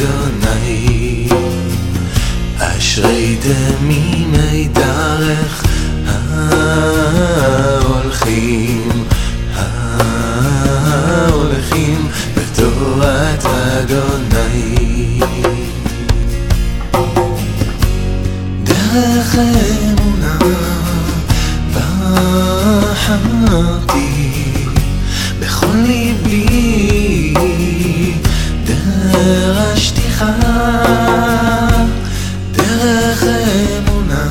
אדוני, אשרי תמימי דרך ההולכים בתורת אדוני. דרך אמונה בחרתי בכל ליבי, דרשתיך דרך אמונה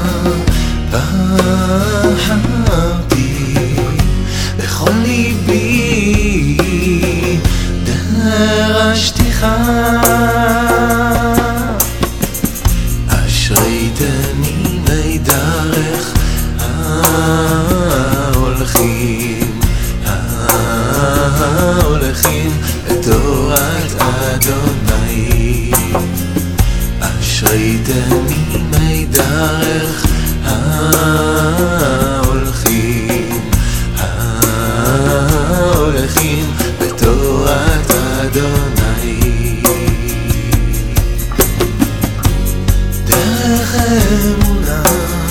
בחרתי בכל ליבי, דרשתיך. אשרי תמימי דרך ההולכים בתורת אדוני, אשרי תמימי דרך ההולכים בתורת אדוני. דרך אמונה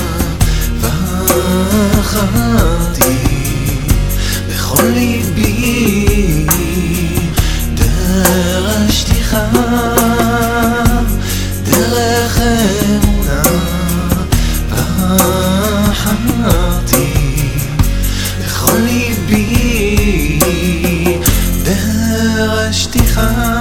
בחרתי בכל ליבי, דרשתיך דרך אמונה בחרתי בכל ליבי, דרשתיך.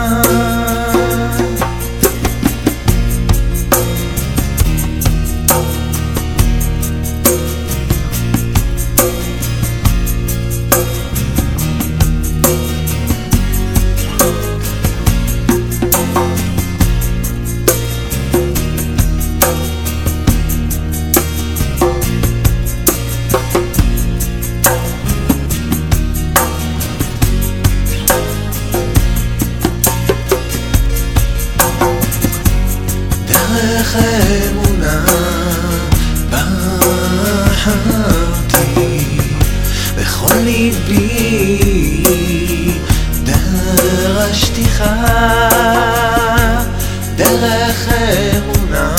דרך אמונה בחרתי בכל ליבי, דרשתיך דרך אמונה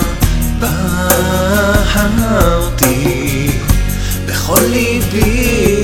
בחרתי בכל ליבי,